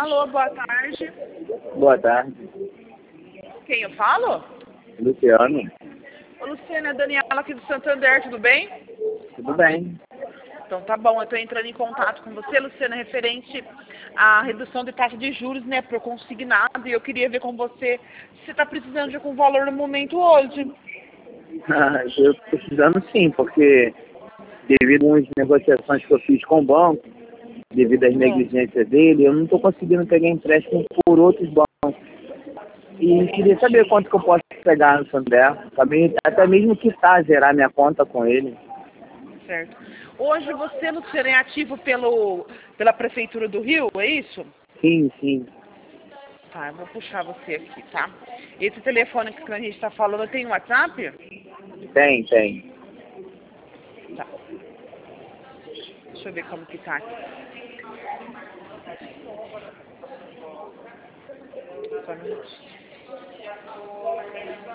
Alô, boa tarde. Boa tarde, Quem eu falo? Luciano. Ô, Luciana, é a Daniela aqui do Santander, tudo bem? Tudo bem? Então tá bom, eu estou entrando em contato com você, Luciana, referente à redução de taxa de juros, né, por consignado, e eu queria ver com você se você está precisando de algum valor no momento hoje. Eu estou precisando sim, porque devido às negociações que eu fiz com o banco, devido às negligências dele, eu não estou conseguindo pegar empréstimo por outros bancos. E queria saber quanto que eu posso pegar no Santander, também, até mesmo quitar, zerar minha conta com ele. Certo. Hoje você, Luciana, é ativo pela Prefeitura do Rio, é isso? Sim, sim. Tá, eu vou puxar você aqui, tá? Esse telefone que a gente está falando tem WhatsApp? Tem. Tá. Deixa eu ver como que tá aqui. Só um minutinho.